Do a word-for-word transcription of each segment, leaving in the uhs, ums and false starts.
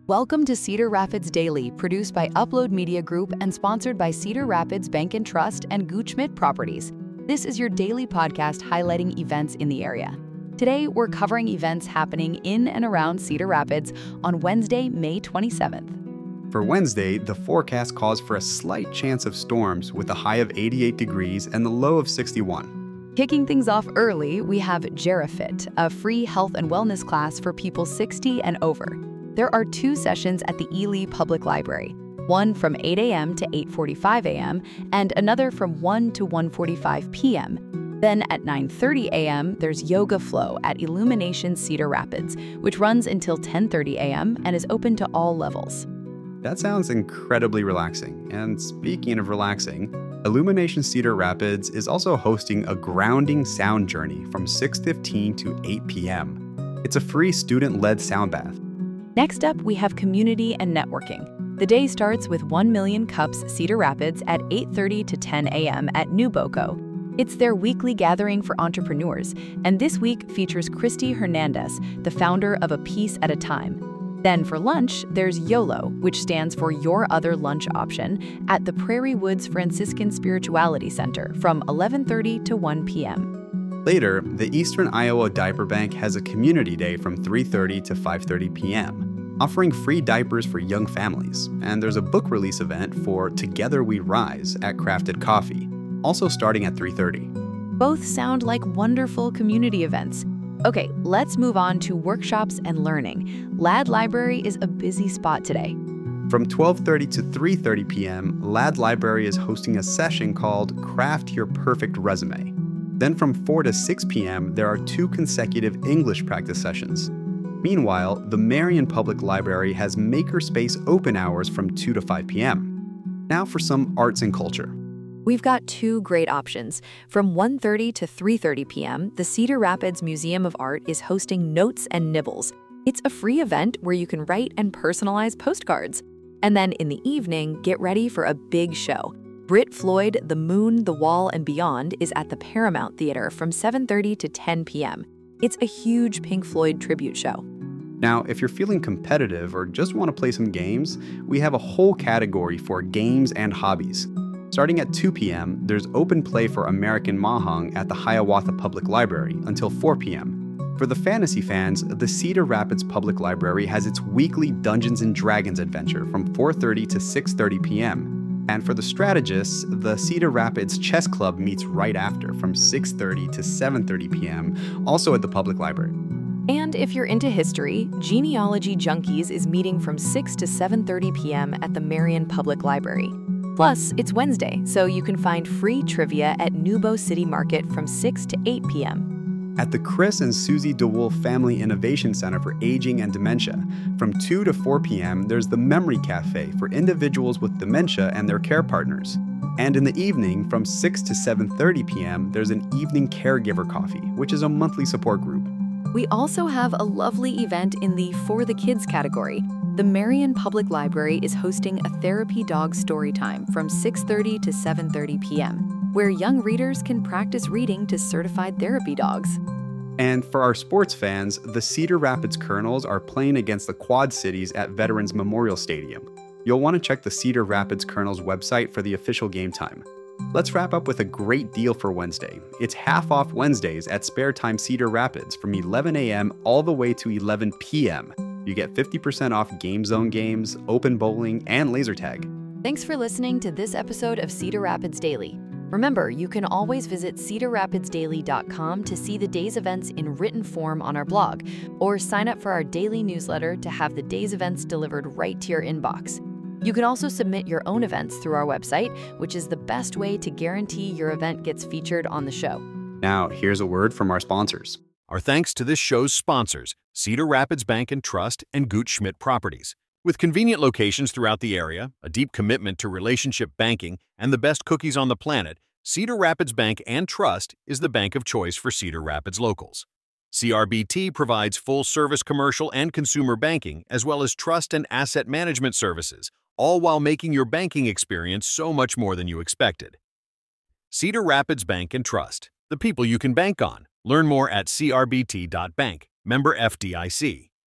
Welcome to Cedar Rapids Daily, produced by Upload Media Group and sponsored by Cedar Rapids Bank and Trust and Gooch Schmidt Properties. This is your daily podcast highlighting events in the area. Today, we're covering events happening in and around Cedar Rapids on Wednesday, May twenty-seventh. For Wednesday, the forecast calls for a slight chance of storms with a high of eighty-eight degrees and the low of sixty-one. Kicking things off early, we have GeriFit, a free health and wellness class for people sixty and over. There are two sessions at the Ely Public Library, one from eight a.m. to eight forty-five a.m. and another from one to one forty-five p.m. Then at nine thirty a.m., there's Yoga Flow at Illumination Cedar Rapids, which runs until ten thirty a.m. and is open to all levels. That sounds incredibly relaxing. And speaking of relaxing, Illumination Cedar Rapids is also hosting a grounding sound journey from six fifteen to eight p.m. It's a free student-led sound bath. Next up, we have community and networking. The day starts with one million Cups Cedar Rapids at eight thirty to ten a.m. at New Boco. It's their weekly gathering for entrepreneurs, and this week features Christy Hernandez, the founder of A Piece at a Time. Then for lunch, there's YOLO, which stands for Your Other Lunch Option, at the Prairie Woods Franciscan Spirituality Center from eleven thirty to one p.m. Later, the Eastern Iowa Diaper Bank has a community day from three thirty to five thirty p.m., offering free diapers for young families. And there's a book release event for Together We Rise at Crafted Coffee, also starting at three thirty. Both sound like wonderful community events. Okay, let's move on to workshops and learning. Ladd Library is a busy spot today. From twelve thirty to three thirty p.m., Ladd Library is hosting a session called Craft Your Perfect Resume. Then from four to six p.m., there are two consecutive English practice sessions. Meanwhile, the Marion Public Library has Makerspace open hours from two to five p.m. Now for some arts and culture. We've got two great options. From one thirty to three thirty p.m., the Cedar Rapids Museum of Art is hosting Notes and Nibbles. It's a free event where you can write and personalize postcards. And then in the evening, get ready for a big show. Brit Floyd, The Moon, The Wall, and Beyond is at the Paramount Theater from seven thirty to ten p.m. It's a huge Pink Floyd tribute show. Now, if you're feeling competitive or just want to play some games, we have a whole category for games and hobbies. Starting at two p.m., there's open play for American Mahjong at the Hiawatha Public Library until four p.m. For the fantasy fans, the Cedar Rapids Public Library has its weekly Dungeons and Dragons adventure from four thirty to six thirty p.m. And for the strategists, the Cedar Rapids Chess Club meets right after from six thirty to seven thirty p.m., also at the public library. And if you're into history, Genealogy Junkies is meeting from six to seven thirty p.m. at the Marion Public Library. Plus, it's Wednesday, so you can find free trivia at Nubo City Market from six to eight p.m. At the Chris and Susie DeWolf Family Innovation Center for Aging and Dementia, from two to four p.m., there's the Memory Cafe for individuals with dementia and their care partners. And in the evening, from six to seven thirty p.m., there's an Evening Caregiver Coffee, which is a monthly support group. We also have a lovely event in the For the Kids category. The Marion Public Library is hosting a Therapy Dog Storytime from six thirty to seven thirty p.m., where young readers can practice reading to certified therapy dogs. And for our sports fans, the Cedar Rapids Colonels are playing against the Quad Cities at Veterans Memorial Stadium. You'll want to check the Cedar Rapids Colonels website for the official game time. Let's wrap up with a great deal for Wednesday. It's half off Wednesdays at Spare Time Cedar Rapids from eleven a.m. all the way to eleven p.m. You get fifty percent off Game Zone games, open bowling, and laser tag. Thanks for listening to this episode of Cedar Rapids Daily. Remember, you can always visit cedar rapids daily dot com to see the day's events in written form on our blog, or sign up for our daily newsletter to have the day's events delivered right to your inbox. You can also submit your own events through our website, which is the best way to guarantee your event gets featured on the show. Now, here's a word from our sponsors. Our thanks to this show's sponsors, Cedar Rapids Bank and Trust and Gooch Schmidt Properties. With convenient locations throughout the area, a deep commitment to relationship banking, and the best cookies on the planet, Cedar Rapids Bank and Trust is the bank of choice for Cedar Rapids locals. C R B T provides full-service commercial and consumer banking, as well as trust and asset management services, all while making your banking experience so much more than you expected. Cedar Rapids Bank and Trust, the people you can bank on. Learn more at c r b t dot bank. Member F D I C.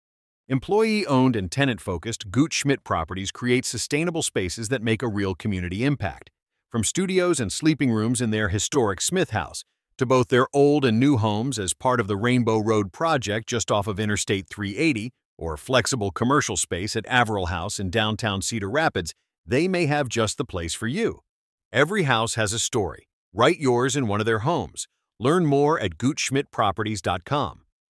Employee-owned and tenant-focused Gooch Schmidt Properties create sustainable spaces that make a real community impact. From studios and sleeping rooms in their historic Smith House, to both their old and new homes as part of the Rainbow Road project just off of Interstate three eighty, or flexible commercial space at Averill House in downtown Cedar Rapids, they may have just the place for you. Every house has a story. Write yours in one of their homes. Learn more at gooch schmidt properties dot com.